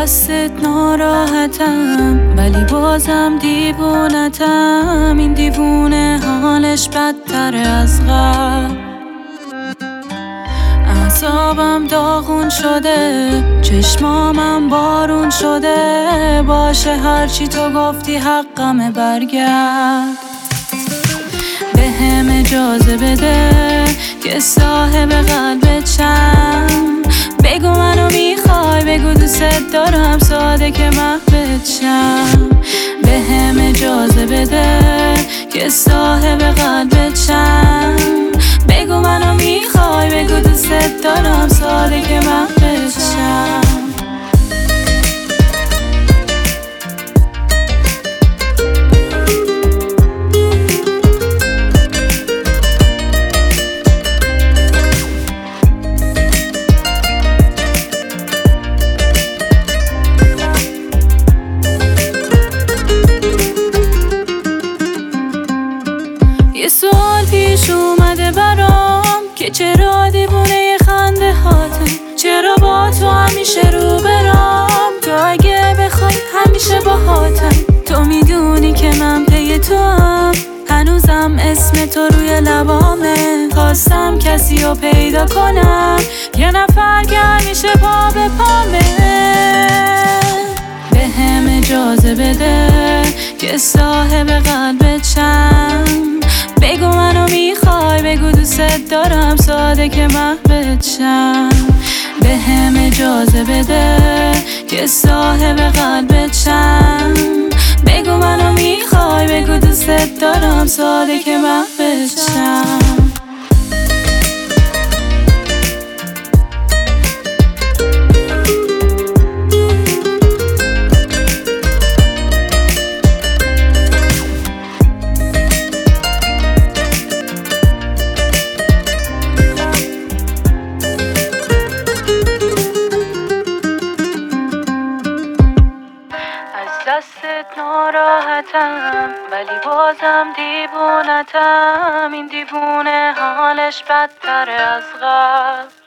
دستت ناراحتم ولی بازم دیوونتم. این دیوونه حالش بدتر از قبل. اعصابم داغون شده، چشمامم بارون شده. باشه هرچی تو گفتی حقمه، برگرد. بهم اجازه بده که صاحب قلبت شم. بگو منو میخوای، بگو دوست دارم، ساده که محبت شم. بهم اجازه بده که صاحب قلبت شم. بگو منو میخوای، بگو دوست دارم، ساده که محبت شم. یه سوال پیش اومده برام که چرا دیوونه خنده هاتم. چرا با تو همیشه رو برام، تو اگه بخوای همیشه باهاتم. تو میدونی که من پی تو هم، هنوزم اسم تو روی لبامه. خواستم کسی رو پیدا کنم، یه نفر که همیشه پا به پامه. بهم اجازه بده که صاحب قلبت شم. بگو منو میخوای، بگو دوست دارم، ساده که محبت شم. بهم اجازه بده که صاحب قلبت شم. بگو منو میخوای، بگو دوست دارم، ساده که محبت شم. دستت ناراحتم ولی بازم دیوونتم. این دیوونه حالش بدتر از قبل.